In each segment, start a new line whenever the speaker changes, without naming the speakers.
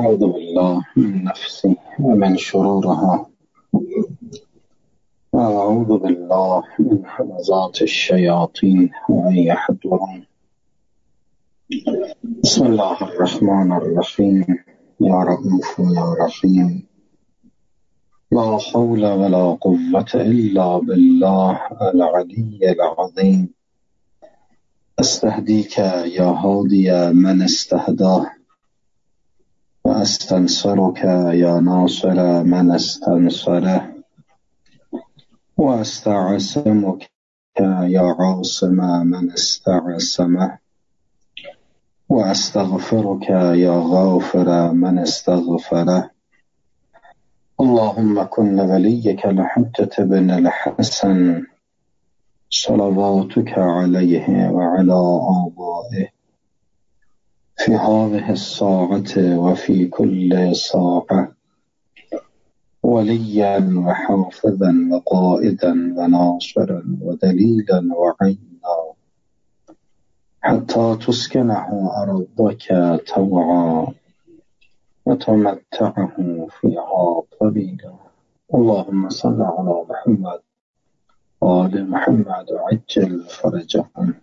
أعوذ بالله من نفسي ومن شرورها وأعوذ بالله من همزات الشياطين وأن يحضرون. بسم الله الرحمن الرحيم. يا رؤوف يا رحيم. لا حول ولا قوة إلا بالله العلي العظيم. أستهديك يا هادي من استهداه، وأستنصرك يا ناصر من استنصره، وأستعصمك يا عاصم من استعصمه، وأستغفرك يا غافر من استغفره. اللهم كن لوليك الحجة بن الحسن صلواتك عليه وعلى آبائه في هذه الساعة وفي كل ساعة وليا وحافظا وقائدا وناصرا ودليلا وعينا، حتى تسكنه أرضك طوعا وتمتعه فيها طويلا. اللهم صل على محمد وآل محمد وعجل فرجهم.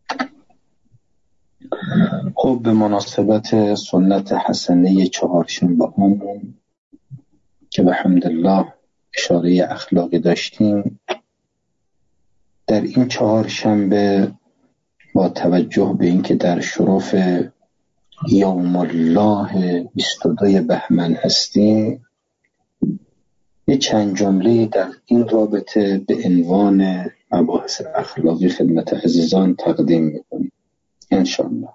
خب، به مناسبت سنت حسنه چهارشنبه همون که به حمدالله اشاره اخلاقی داشتیم، در این چهارشنبه با توجه به اینکه در شرف یوم الله 22 بهمن هستیم، یه چند جمله در این رابطه به عنوان مباحث اخلاقی خدمت عزیزان تقدیم می‌کنیم انشاءالله.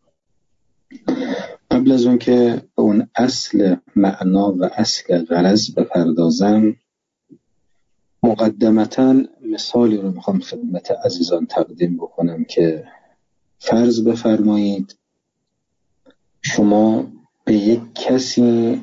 قبل از اون که به اون اصل معنا و اصل غرض بپردازم، مقدمتاً مثالی رو میخوام خدمت عزیزان تقدیم بکنم که فرض بفرمایید شما به یک کسی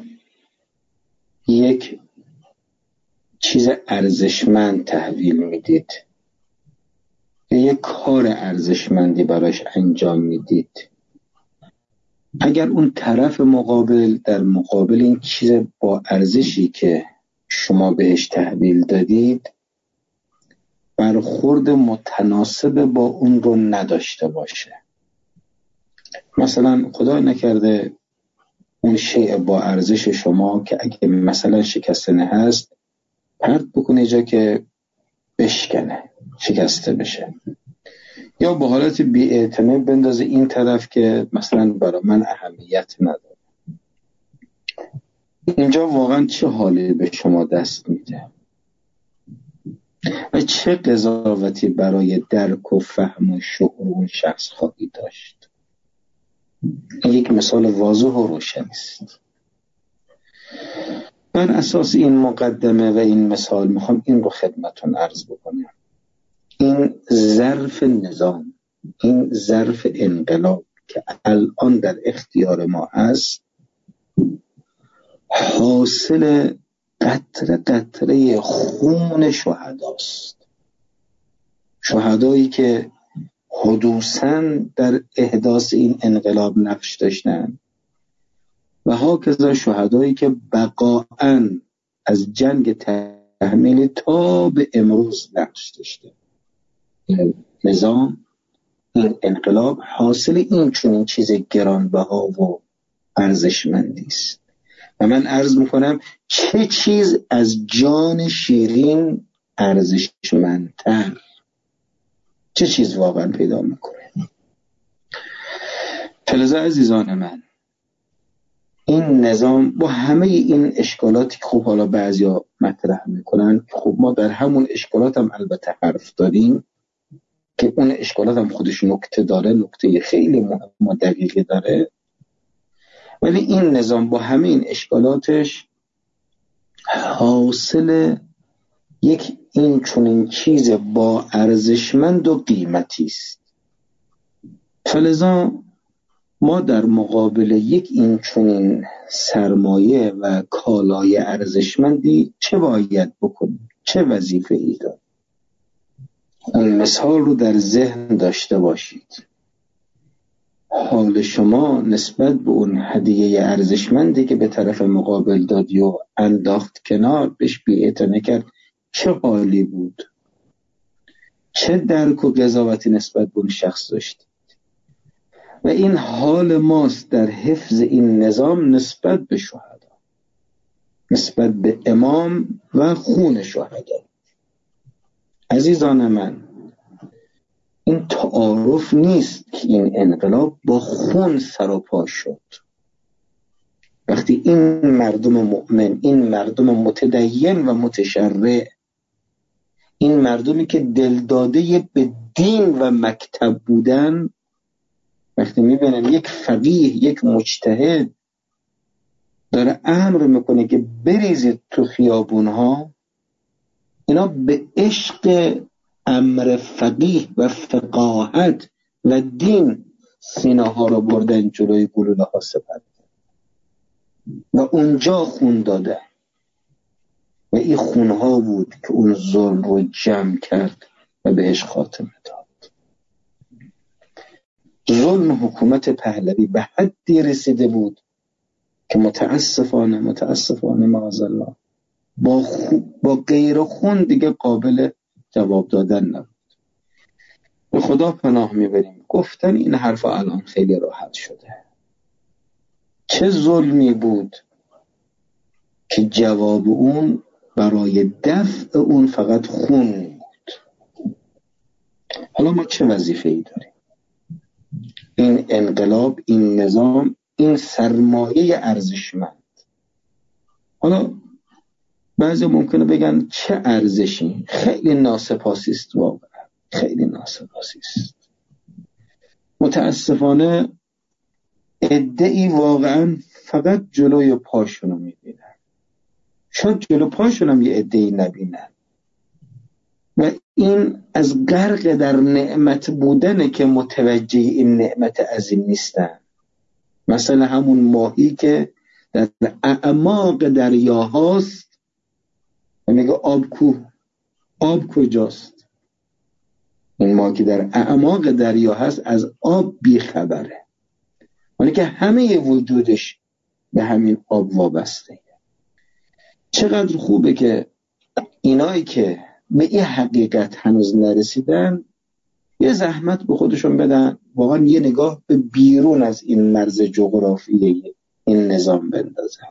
یک چیز ارزشمند تحویل میدید، یک کار ارزشمندی براش انجام میدید. اگر اون طرف مقابل در مقابل این چیز با ارزشی که شما بهش تحویل دادید برخورد متناسب با اون رو نداشته باشه، مثلا خدا نکرده اون شیء با ارزش شما که اگه مثلا شکستنه هست پرت بکنه جا که بشکنه، شکسته بشه، یا به حالت بی‌اعتنایی بندازه این طرف که مثلا برای من اهمیت نداره. اینجا واقعا چه حالی به شما دست میده و چه قضاوتی برای درک و فهم و شعور اون شخص خواهی داشت؟ این یک مثال واضح و روشن است. بر اساس این مقدمه و این مثال میخوام این رو خدمتون عرض بکنم. این ظرف نظام، این ظرف انقلاب که الان در اختیار ما هست، حاصل قطره قطره خون شهداست، شهدایی که حدوثاً در احداث این انقلاب نقش داشتن و هاکذا شهدایی که بقاءً از جنگ تحمیل تا به امروز نقش داشته. نظام، این انقلاب حاصل این چنین چیز گرانبها و ارزشمندی است و من عرض میکنم چه چیز از جان شیرین ارزشمندتر، چه چیز واقعا پیدا میکنه. فلذا عزیزان من، این نظام با همه این اشکالاتی که خب حالا بعضیا مطرح میکنن، خب ما در همون اشکالات هم البته حرف داریم که اون اشکالات هم خودش نکته داره، نکته خیلی مهم و دقیقی داره، ولی این نظام با همه این اشکالاتش حاصل یک این چنین چیز با ارزشمند و قیمتی است. فلذا ما در مقابل یک این چنین سرمایه و کالای ارزشمندی چه باید بکنیم؟ چه وظیفه ای داریم؟ اون مثال رو در ذهن داشته باشید. حال شما نسبت به اون هدیه ارزشمندی که به طرف مقابل دادی و انداخت کنار، بهش بی‌اعتنا کرد، چه حالی بود؟ چه درک و قضاوتی نسبت به اون شخص داشت؟ و این حال ماست در حفظ این نظام نسبت به شهدا، نسبت به امام و خون شهدا. عزیزان من، این تعارف نیست که این انقلاب با خون سراپا شد. وقتی این مردم مؤمن، این مردم متدین و متشرع، این مردمی که دلداده به دین و مکتب بودن، وقتی میبینن یک فقیه، یک مجتهد داره امر میکنه که بریزید تو خیابونها، اینا به عشق امر فقیه و فقاهت و دین سینه ها رو بردن جلوی گلوله ها سپردن و اونجا خون دادن و این خونها بود که اون ظلم رو جمع کرد و بهش خاتمه داد. ظلم حکومت پهلوی به حدی رسیده بود که متاسفانه معاذالله با غیر خون دیگه قابل جواب دادن نبود. به خدا پناه میبریم. گفتن این حرفا الان خیلی راحت شده. چه ظلمی بود که جواب اون برای دفع اون فقط خون بود. حالا ما چه وظیفه‌ای داریم؟ این انقلاب، این نظام، این سرمایه ارزشمند. حالا بعضی ممکنه بگن چه ارزشی؟ خیلی ناسپاسی است، واقعا خیلی ناسپاسی است. متاسفانه عده‌ای واقعا فقط جلوی پاشونو میبینن. شاید جلو پاشون هم یه عده‌ای نبینن و این از غرق در نعمت بودنه که متوجه این نعمت عظیم نیستن. مثلا همون ماهی که در اعماق دریاهاست و میگه آب کو؟ آب کجاست؟ این ماهی که در اعماق دریا هست از آب بیخبره، ولی که همه وجودش به همین آب وابسته. چقدر خوبه که اینایی که به این حقیقت هنوز نرسیدن یه زحمت به خودشون بدن، واقعا یه نگاه به بیرون از این مرز جغرافیایی این نظام بندازن.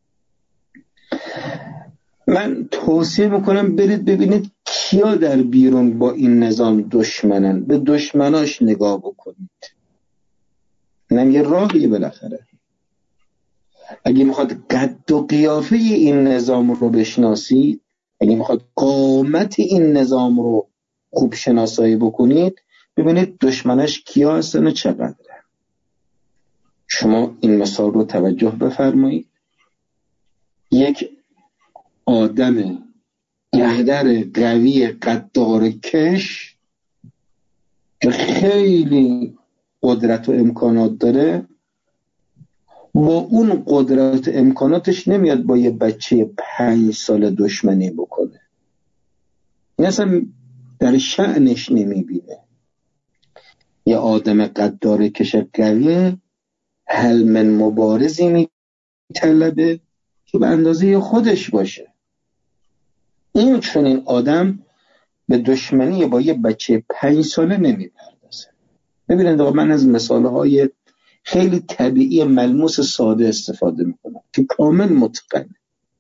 من توصیه میکنم برید ببینید کیا در بیرون با این نظام دشمنن، به دشمناش نگاه بکنید. اینم یه راهیه بالاخره. اگه میخواد قد و قیافه این نظام رو بشناسید، اگه میخواد قامت این نظام رو خوب شناسایی بکنید، ببینید دشمنش کیا هستن و چقدره. شما این مثال رو توجه بفرمایید. یک آدم گهدر قوی قدار کش که خیلی قدرت و امکانات داره، با اون قدرت و امکاناتش نمیاد با یه بچه 5 سال دشمنی بکنه. این اصلا در شأنش نمیبینه. یه آدم قدار کش قوی حل من مبارزی میطلبه که به اندازه خودش باشه. این چون این آدم به دشمنی با یه بچه 5 ساله نمیپردازه. ببینید من از مثالهای خیلی طبیعی ملموس ساده استفاده میکنم که کامل متقنه.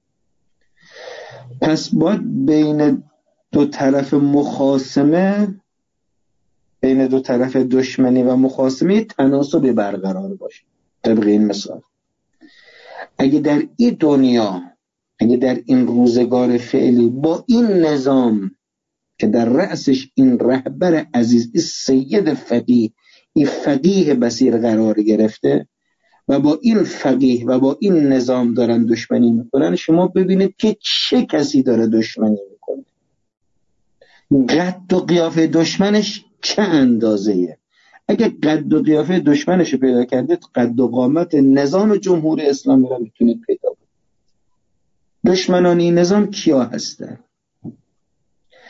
پس باید بین دو طرف مخاصمه، بین دو طرف دشمنی و مخاصمه تناسب برقرار باشه. طبق این مثال، اگه در این دنیا، اگه در این روزگار فعلی با این نظام که در رأسش این رهبر عزیز، این سید فقیه، این فقیه بصیر قرار گرفته و با این فقیه و با این نظام دارن دشمنی میکنن، شما ببینید که چه کسی داره دشمنی میکنه، قد و قیافه دشمنش چه اندازه‌ایه. اگه قد و قیافه دشمنش رو پیدا کردید، قد و قامت نظام جمهوری اسلامی رو میتونید پیدا کنید. دشمنان این نظام کیا هستن؟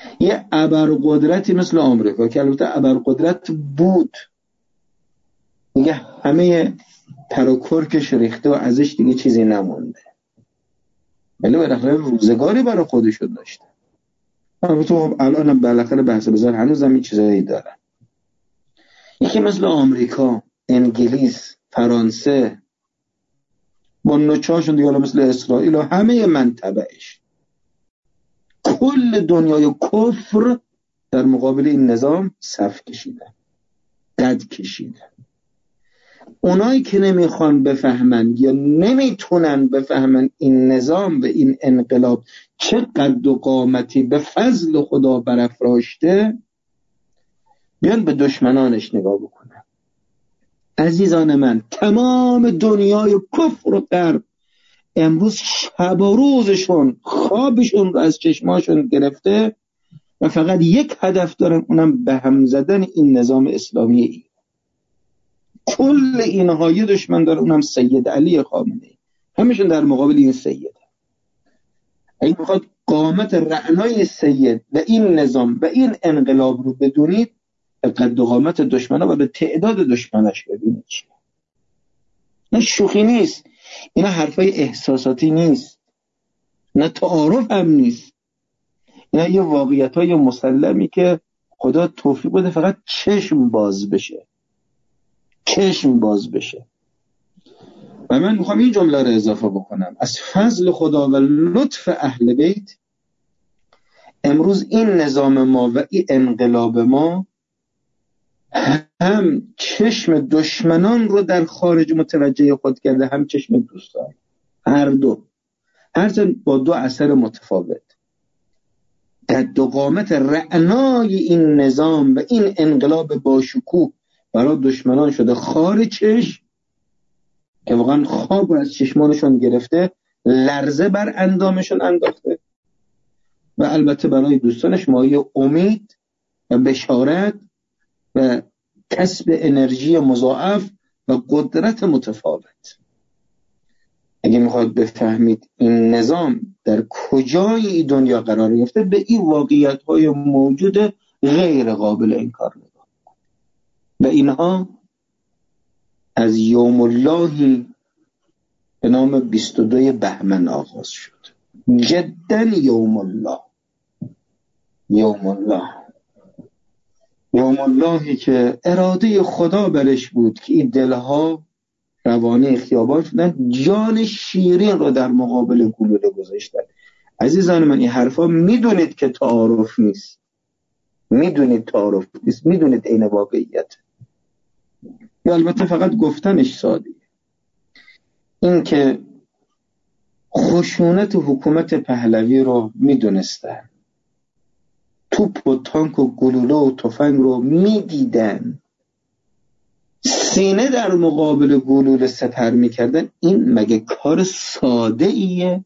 یه ابرقدرتی مثل آمریکا که البته ابرقدرت بود، میگه همه پر و کرکش ریخته و ازش دیگه چیزی نمونده. ولی بالاخره روزگاری برای خودشون داشته. البته الان بالاخره بحث بزار هنوز هم این چیزایی دارن. یکی مثل آمریکا، انگلیس، فرانسه با نوچه‌هاشون دیگه، مثل اسرائیل و همه منطقهش، کل دنیای کفر در مقابل این نظام صف کشیدن، قد کشیدن. اونایی که نمیخوان بفهمن یا نمیتونن بفهمن این نظام و این انقلاب چه قد و قامتی به فضل خدا برافراشته، بیان به دشمنانش نگاه بکنن. عزیزان من، تمام دنیای کفر و غرب امروز شب و روزشون، خوابشون رو از چشماشون گرفته و فقط یک هدف دارن، اونم به هم زدن این نظام اسلامی. کل اینها یه دشمن داره، اونم سید علی خامنه‌ای. همشون در مقابل این سید. اگه بخواد قامت رعنای سید و این نظام و این انقلاب رو بدونید، قد و قامت دشمنها و به تعداد دشمنش ببینید چیه. نه شوخی نیست، اینا حرفای احساساتی نیست، نه تعارف هم نیست، اینا یه واقعیت‌های مسلمی که خدا توفیق بده فقط چشم باز بشه. و من میخوام این جمله رو اضافه بکنم: از فضل خدا و لطف اهل بیت امروز این نظام ما و این انقلاب ما هم چشم دشمنان رو در خارج متوجه خود کرده، هم چشم دوستان. هر دو، هرچند با دو اثر متفاوت. قد و قامت رعنای این نظام و این انقلاب باشکوه برای دشمنان شده خار چشم که واقعا خواب رو از چشمانشون گرفته، لرزه بر اندامشون انداخته، و البته برای دوستانش مایه امید و بشارت و کسب انرژی مضاعف و قدرت متفاوت. اگه میخواد بفهمید این نظام در کجای دنیا قرار گرفته، به این واقعیت‌های موجود غیر قابل انکار نگاه و اینها از یوم اللهی به نام 22 بهمن آغاز شد. جدا یوم الله، یوم اللهی که اراده خدا برش بود که این دلها روانه خیابان شدن، جان شیرین رو در مقابل گلوله گذاشتن. عزیزان من، این حرفا میدونید که تعارف نیست، میدونید این واقعیت. البته فقط گفتنش ساده. این که خشونت حکومت پهلوی رو میدونستن، توپ و تانک و گلوله و تفنگ رو میدیدن، سینه در مقابل گلوله سپر میکردن، این مگه کار ساده ایه؟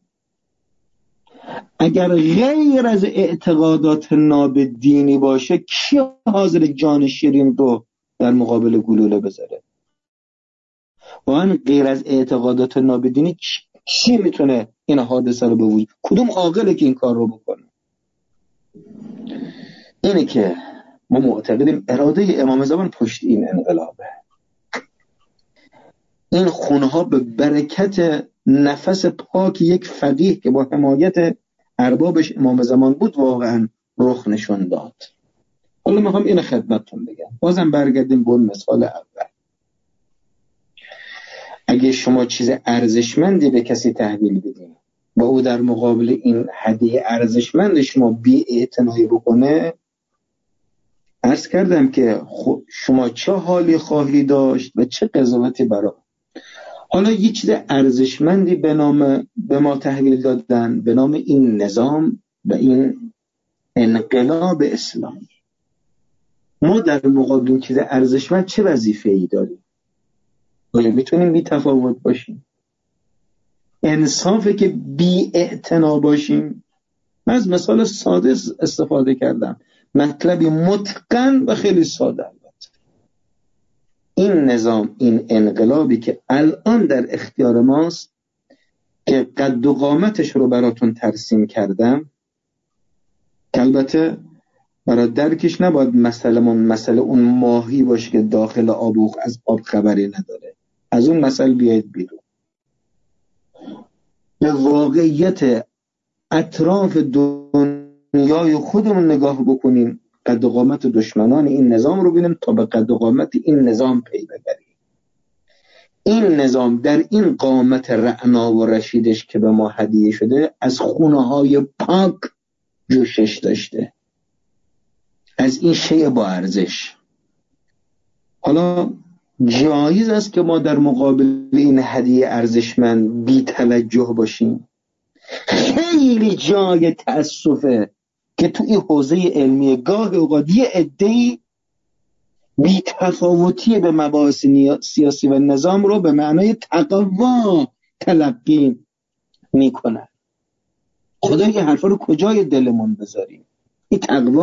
اگر غیر از اعتقادات نابدینی باشه، کی حاضر جان شیرین رو در مقابل گلوله بذاره؟ واقعا غیر از اعتقادات نابدینی کی میتونه این حادثه رو به وجود؟ کدوم عاقله که این کار رو بکنه؟ اینه که ما معتقدیم اراده امام زمان پشت این انقلابه. این خونها به برکت نفس پاک یک فقیه که با حمایت اربابش امام زمان بود واقعا رخ نشون داد. حالا میخوام این خدمتتون بگم، بازم برگردیم به اون مثال اول. اگه شما چیز ارزشمندی به کسی تحویل بدین و او در مقابل این هدیه ارزشمند شما بی‌اعتنایی بکنه، عرض کردم که شما چه حالی خواهی داشت و چه قضاوتی برای. حالا یه چیز ارزشمندی به ما تحویل دادن به نام این نظام و این انقلاب اسلامی. ما در مقابل این چیز ارزشمند چه وظیفه‌ای داریم؟ آیا میتونیم بی تفاوت باشیم؟ انصافه که بی اعتنا باشیم؟ من از مثال ساده استفاده کردم، مطلبی متقن و خیلی ساده. این نظام، این انقلابی که الان در اختیار ماست که قد و قامتش رو براتون ترسیم کردم، که البته برای درکش نباید مسئله اون ماهی باشه که داخل آب و از آب خبری نداره. از اون مسئله بیاید بیرون، به واقعیت اطراف دنیای خودمون نگاه بکنیم، قد و قامت دشمنان این نظام رو ببینیم تا به قد و قامت این نظام پی ببریم. این نظام در این قامت رعنا و رشیدش که به ما هدیه شده از خونه های پاک جوشش داشته، از این شیء با ارزش. حالا جایز است که ما در مقابل این هدیه ارزشمند بی توجه باشیم. خیلی جای تأسفه که تو این حوزه علمی گاه اوقات یه عده‌ای بی تفاوتی به مباحث سیاسی و نظام رو به معنای تقوا تلقی میکنن. خدا یه حرفا رو کجای دلمون بذاریم؟ این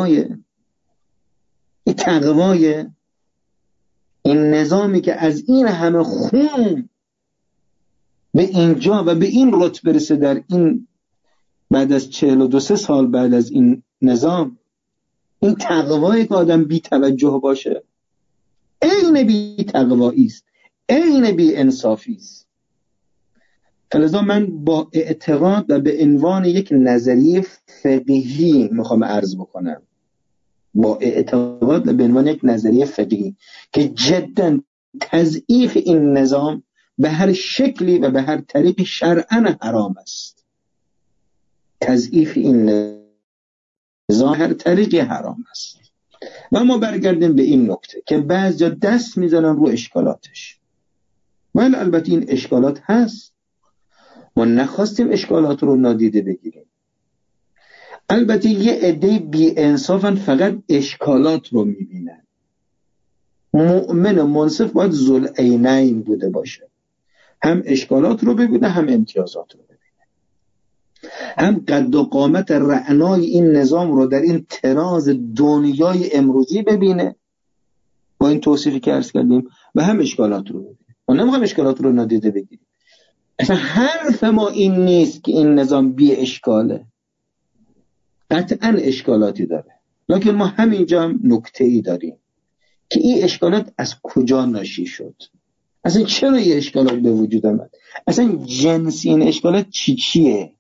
تقوایه. این نظامی که از این همه خون به اینجا و به این رتبه برسه، در این بعد از 42 سال بعد از این نظام، این تقوایی که آدم بی توجه باشه عین بی تقوایی است، عین بی انصافی است. لذا من با اعتقاد و به عنوان یک نظریه فقهی میخوام عرض بکنم، با اعتقاد و به عنوان یک نظریه فقهی که جدا تضعیف این نظام به هر شکلی و به هر طریقی شرعاً حرام است. تضعیف این نظام هر طریقی حرام است. و ما برگردیم به این نکته که بعضیا دست میزنن رو اشکالاتش. ولی البته این اشکالات هست، ما نخواستیم اشکالات رو نادیده بگیریم. البته یه عده بی انصافن، فقط اشکالات رو میبینن. مؤمن منصف باید ذوالعینین بوده باشه، هم اشکالات رو ببینه هم امتیازات رو ببینه، هم قد و قامت رعنای این نظام رو در این تراز دنیای امروزی ببینه با این توصیفی که عرض کردیم، و هم اشکالات رو ببینه. ما نمیخوایم اشکالات رو نادیده بگیریم. اصلا حرف ما این نیست که این نظام بی اشکاله، قطعا اشکالاتی داره، لکن ما همینجا هم نکته‌ای داریم که این اشکالات از کجا ناشی شد، اصلا چرا این اشکالات به وجود آمد، اصلا جنس این اشکالات چیه.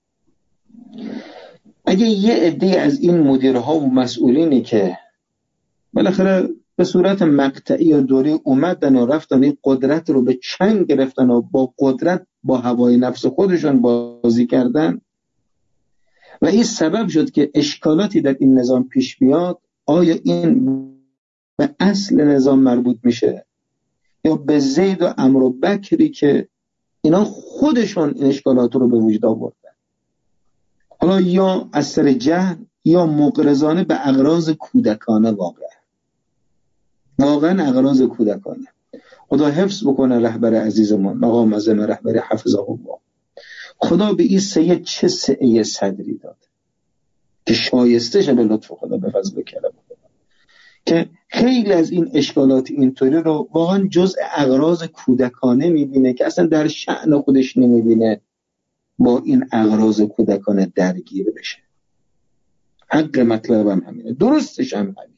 اگه یه عده از این مدیرها و مسئولینی که بالاخره به صورت مقطعی یا دوری اومدن و رفتن این قدرت رو به چنگ گرفتن و با قدرت با هوای نفس خودشون بازی کردن و این سبب شد که اشکالاتی در این نظام پیش بیاد، آیا این به اصل نظام مربوط میشه یا به زید و عمرو و بکری که اینا خودشون این اشکالات رو به وجود آوردن؟ حالا یا از سر جهل یا مغرضانه به اغراض کودکانه، واقعا اغراض کودکانه. خدا حفظ بکنه رهبر عزیزمون مقام معظم رهبری حفظه الله. خدا به این سید چه سعه صدری داد که شایسته شه به لطف خدا، به فضل و کرم خدا، که خیلی از این اشکالات اینطوری رو واقعا جزء اغراض کودکانه میبینه که اصلا در شأن خودش نمیبینه با این اغراض کودکانه درگیر بشه. حق مطلبم همینه، درستش هم همینه.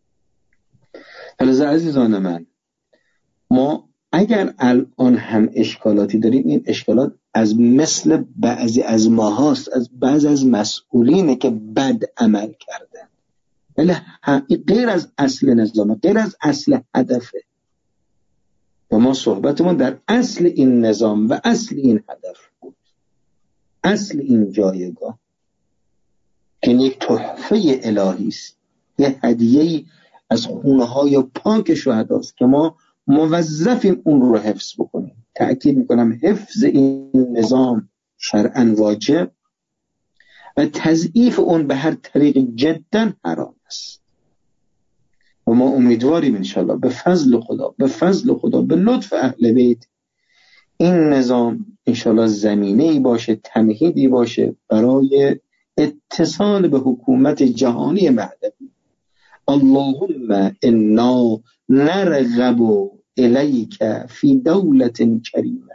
فلذا عزیزان من، ما اگر الان هم اشکالاتی داریم، این اشکالات از مثل بعضی از ماهاست، از بعضی از مسئولینه که بد عمل کردن، ولی غیر از اصل نظام، غیر از اصل هدفه. و ما صحبتمون در اصل این نظام و اصل این هدف بود، اصل این جایگاه که یک تحفه الهی است، یه هدیه‌ای از خونه‌های پاک شهداست که ما موظفیم اون رو حفظ بکنیم. تأکید میکنم حفظ این نظام شرعاً واجب و تضعیف اون به هر طریق جدا حرام است. و ما امیدواریم انشاءالله به فضل خدا به لطف اهل بیت این نظام انشاءالله زمینه‌ای باشه، تمهیدی باشه برای اتصال به حکومت جهانی مهدوی. اللهم انا نرغب الیک فی دولت کریمه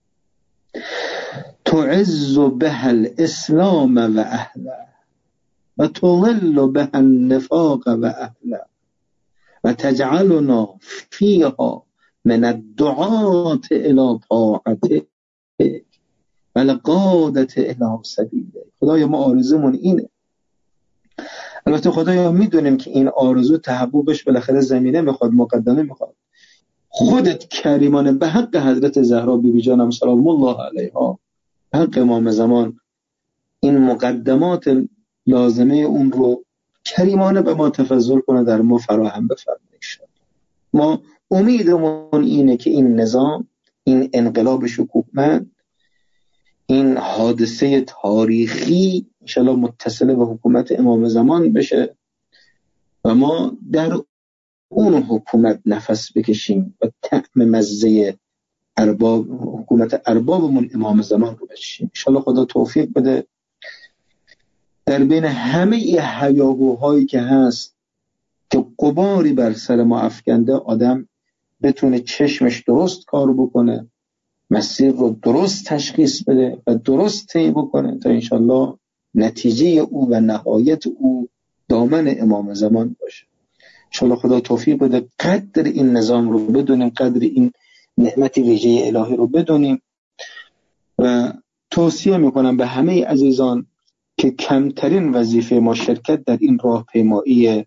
تعز بها الاسلام و اهله و تضل به النفاق و اهله و تجعلنا فیها من الدعاة الى طاعته و لقادة الی سبیله. خدایا ما آرزومون اینه. البته خدایا میدونیم که این آرزو تحققش بالاخره زمینه میخواد، مقدمه میخواد. خودت کریمانه به حق حضرت زهرا بیبی جانم سلام الله علیها، به حق امام زمان، این مقدمات لازمه اون رو کریمانه به ما تفضل کنه، در ما فراهم بفرمایید. ما امیدمون اینه که این نظام، این انقلاب شکوهمند، این حادثه تاریخی انشالله متصل به حکومت امام زمان بشه و ما در اون حکومت نفس بکشیم و طعم مزه حکومت اربابمون امام زمان رو بچشیم. انشالله خدا توفیق بده در بین همه هیاهوهایی که هست که غباری بر سر ما افکنده، آدم بتونه چشمش درست کار بکنه، مسیر رو درست تشخیص بده و درست طی بکنه تا انشالله نتیجه او و نهایت او دامن امام زمان باشه. انشالله خدا توفیق بده قدر این نظام رو بدونیم، قدر این نعمت ویژه الهی رو بدونیم و توصیه میکنم به همه عزیزان که کمترین وظیفه ما شرکت در این راهپیمایی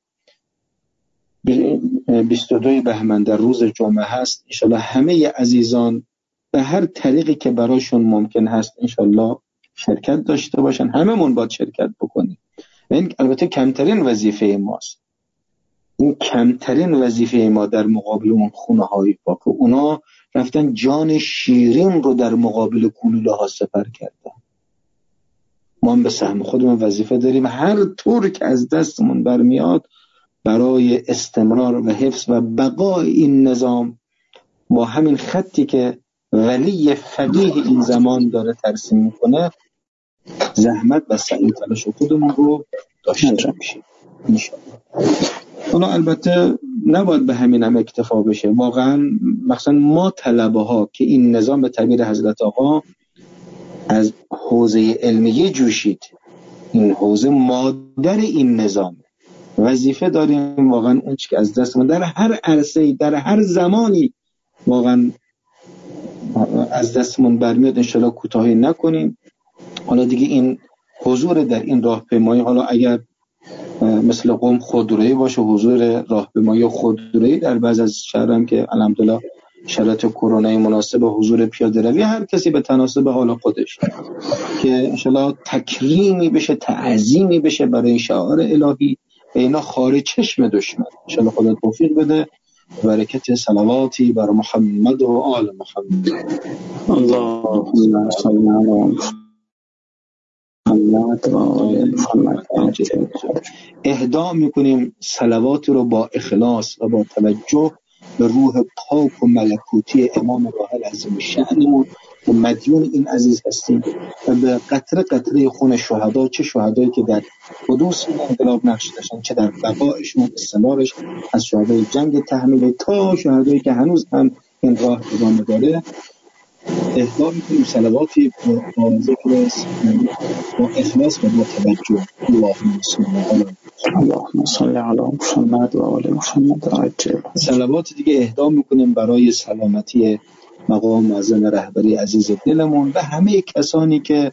22 بهمن در روز جمعه هست. انشالله همه عزیزان به هر طریقی که براشون ممکن هست انشالله شرکت داشته باشن. هممون باید شرکت بکنیم. این البته کمترین وظیفه ماست، این کمترین وظیفه ما در مقابل اون خونه های پاک. اونا رفتن جان شیرین رو در مقابل گلوله ها سپر کردن. ما هم به سهم خودمون وظیفه داریم، هر طور که از دستمون برمیاد برای استمرار و حفظ و بقای این نظام با همین خطی که ولی فقیه این زمان داره ترسیم میکنه زحمت و سعی تلاش خودمون رو داشته باشیم انشاءالله. اونا البته نباید به همین هم اکتفا بشه. واقعا مثلا ما طلبه ها که این نظام به تعبیر حضرت آقا از حوزه علمیه جوشید، این حوزه مادر این نظام، وظیفه داریم واقعا اون چی که از دستمون در هر عرصه‌ای در هر زمانی واقعا از دستمون برمیاد انشالله کوتاهی نکنیم. حالا دیگه این حضور در این راهپیمایی، حالا اگر مثل قم خودرویی باشه، حضور راهپیمایی خودرویی در بعض از شهرام که الحمدلله شرایط کرونایی مناسب حضور پیاده روی، هر کسی به تناسب حال خودش که انشالله تکریمی بشه، تعظیمی بشه برای شعار الهی و اینا خارج چشم دشمن. انشالله خدا توفیق بده. برکت صلواتی بر محمد و آل محمد. اللهم صل علی محمد و آل محمد. اهدا میکنیم صلوات رو با اخلاص و با توجه به روح پاک و ملکوتی امام راحل عظیم شأنمون که مدیون این عزیز هستیم و به قطره قطره خون شهدا، چه شهدایی که در حدوث این انقلاب نقش داشتن، چه در بقایشون، استمرارش، از شهدای جنگ تحمیل تا شهدایی که هنوز هم این راه ادامه داره، اهدا میکنیم صلواتی با ذکر با اخلاص و با توجه. اللهم صل علی محمد و آل محمد عجل. صلوات دیگه اهدا میکنیم برای سلامتی مقام معظم رهبری عزیز دلمون و همه کسانی که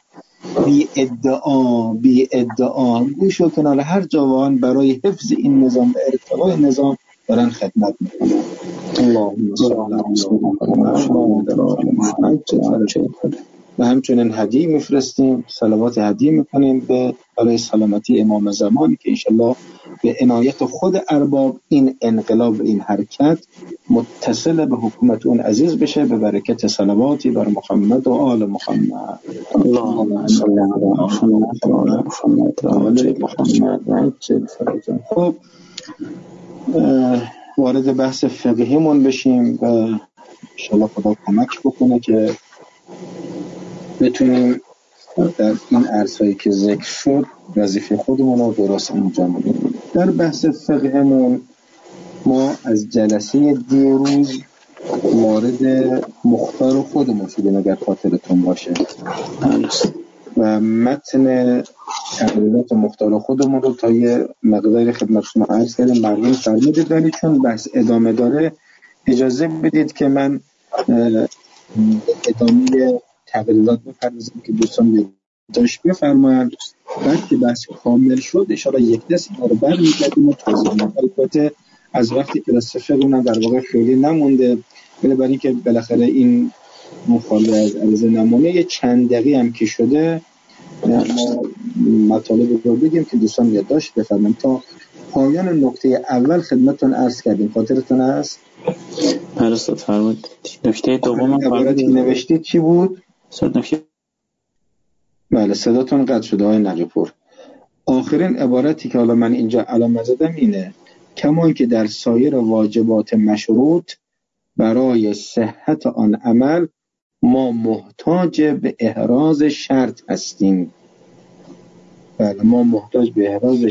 بی ادعا گوش و کنار هر جوان برای حفظ این نظام و ارتقای نظام دارن خدمت میکنن. اللهم صل علی محمد. و همچنین هدیه میفرستیم، صلوات هدیه میکنیم برای سلامتی امام زمان که انشالله به عنایت خود ارباب این انقلاب، این حرکت متصل به حکومت اون عزیز بشه به برکت صلواتی بر محمد و آل محمد. اللهم صل علی محمد و آل محمد و آل محمد. خب وارد بحث فقهیمون بشیم و انشالله خدا کمک بکنه که بتونیم در این عرصه‌ای که ذکر شد وظیفه خودمون رو درست انجام بدیم. در بحث فقهمون ما از جلسه دیروز وارد مختار خودمون شدیم اگر خاطرتون باشه و متن تغییرات مختار خودمون رو تا یه مقداری خدمت شما عرض کردیم. مردم فرمودید، ولی چون بحث ادامه داره اجازه بدید که من ادامه تغییرات بپردازم که دوستان داشت بفرمایند. بعد که بحث کامل شد اشاره یک دست اینا رو برمیگردیم و توضیح میدم. البته از وقتی کلاس فقه در واقع خیلی نمونده، ولی برای اینکه بالاخره این مخالی از عرضه نمونه یه چند دقیقه هم که شده ما مطالب رو بگیم که دوستان یادداشت بفرمایید. تا پایان نکته اول خدمتتون عرض کردیم، خاطرتون هست؟
بله استاد فرمودید. نکته دوم
عبارتی که نوشتید چی بود؟
نکته
بله صداتون قطع شده آقای نقی‌پور. آخرین عبارتی که حالا من اینجا علامه زدم اینه: کما که در سایر واجبات مشروط برای صحت آن عمل ما محتاج به احراز شرط هستیم. بله ما محتاج به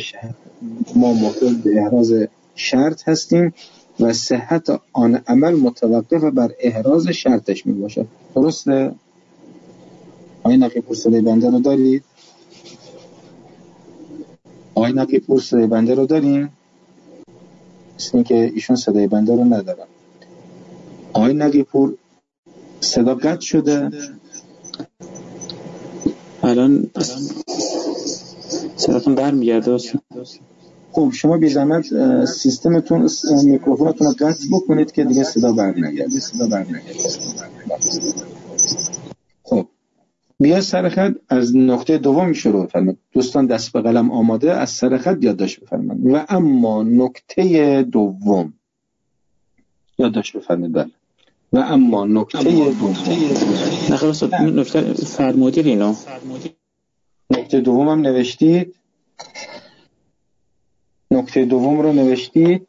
احراز شرط هستیم و صحت آن عمل متوقف بر احراز شرطش می باشد. درسته؟ آقای نقی‌پور صدای بنده رو دارید؟ آقای نقی‌پور صدای بنده رو داریم؟ مثل اینکه ایشون صدای بنده رو ندارن. آقای نقی‌پور صدا قطع شده؟
الان صداتون برمیگرده.
خب شما بی زحمت سیستمتون میکروفونتون رو قطع بکنید که دیگه صدا برنگرده. خب بیا سر خط از نقطه دوم شروع فرمایید. دوستان دست به قلم آماده، از سر خط یادداشت بفرمایید. و اما نکته دوم یادداشت بفرمایید. بله و اما نکته دوم
نخیر استاد این نکته فرمودید اینو.
نکته دوم هم نوشتید؟ نکته دوم رو نوشتید؟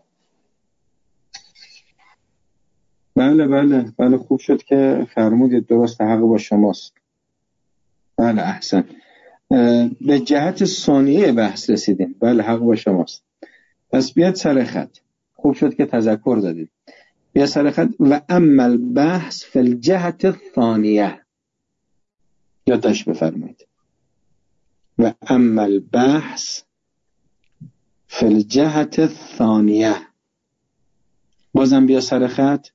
بله خوب شد که فرمودید، درست حق با شماست. بله احسن. به جهت ثانیه بحث رسیدیم. بله حق با شماست. پس بیاد سر خط. خوب شد که تذکر دادید. بیاد سر خط. و اما البحث فی الجهت الثانیه یادداشت بفرمایید. و اما البحث فی الجهت الثانیه بازم بیا سر خط.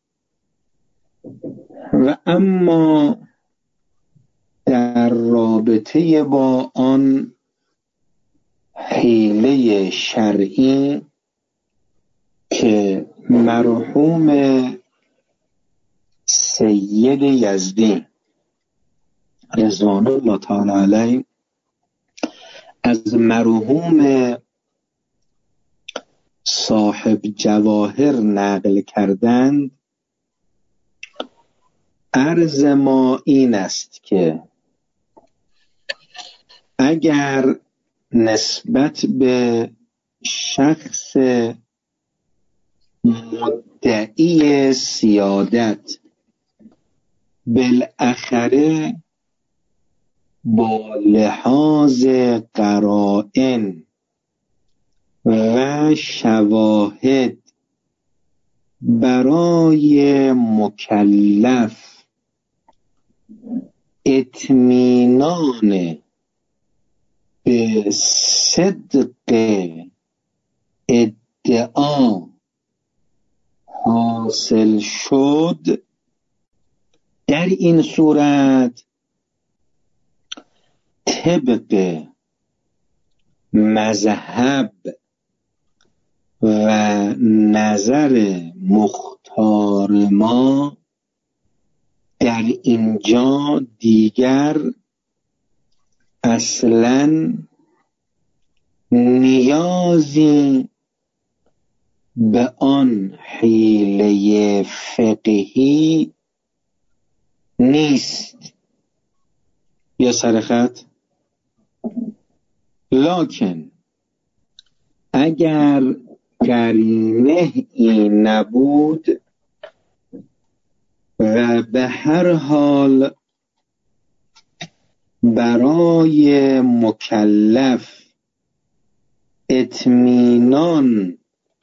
و اما در رابطه با آن حیله شرعی که مرحوم سید یزدی رضوان الله تعالی علیه از مرحوم صاحب جواهر نقل کردند، عرض ما این است که اگر نسبت به شخص مدعی سیادت بالاخره با لحاظ قرائن و شواهد برای مکلف اطمینان به صدق ادعا حاصل شد، در این صورت طبق مذهب و نظر مختار ما در اینجا دیگر اصلاً نیازی به آن حیله فقهی نیست. یا سر خط. لکن اگر قرینه ای نبود و به هر حال برای مکلف اطمینان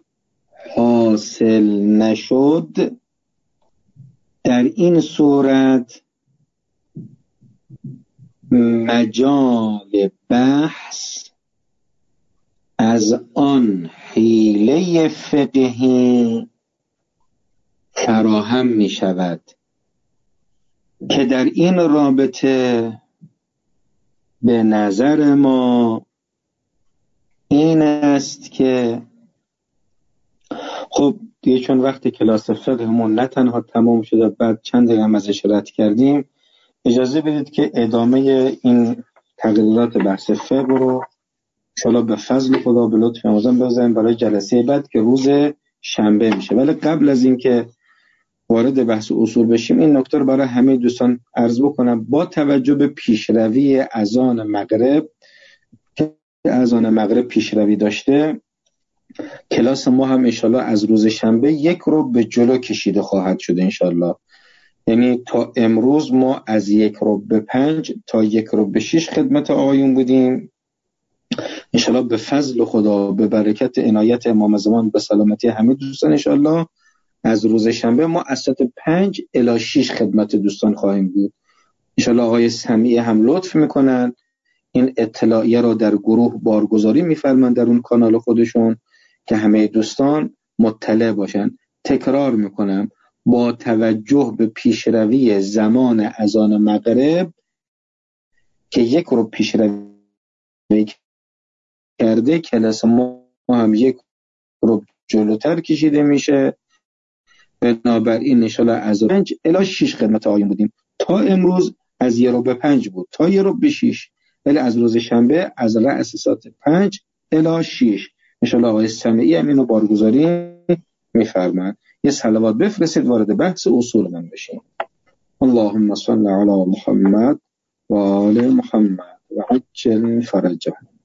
حاصل نشد، در این صورت مجال بحث از آن حیله فقهی فراهم می شود که در این رابطه به نظر ما این است که خب دیگه چون وقتی کلاس فقهمون نه تنها تمام شده بعد چند دقیقه هم ازش رد کردیم، اجازه بدید که ادامه این تقریرات بحث فقه رو انشاءالله به فضل خدا به لطف آموزان بزنیم برای جلسه بعد که روز شنبه میشه. ولی قبل از این که وارد بحث اصول بشیم این نکته رو برای همه دوستان عرض بکنم. با توجه به پیشروی اذان مغرب که اذان مغرب پیشروی داشته، کلاس ما هم انشالله از روز شنبه 1 رو به جلو کشیده خواهد شد انشالله. یعنی تا امروز ما از 1 رو به 5 تا 1 رو به 6 خدمت آقایون بودیم. انشالله به فضل خدا به برکت عنایت امام زمان به سلامتی همه دوستان انشالله از روز شنبه ما از ساعت 5 الی 6 خدمت دوستان خواهیم بود. انشالله آقای سمیع هم لطف میکنن این اطلاعیه رو در گروه بارگذاری میفرمند در اون کانال خودشون که همه دوستان مطلع باشن. تکرار میکنم با توجه به پیشروی زمان اذان مغرب که 1 رو پیشروی کرده، کلاس ما هم 1 رو جلوتر کشیده میشه. بنابراین انشالله از 5 الی 6 خدمت آقایون بودیم. تا امروز از 1 رو به 5 بود تا 1 رو به 6، ولی از روز شنبه از رأس ساعت 5 الی 6 انشالله آقای سمیعی هم اینو بارگذاری میفرمایند. یه صلوات بفرستید وارد بحث اصول من بشیم. اللهم صل علی محمد و آل محمد و عجل فرجهم.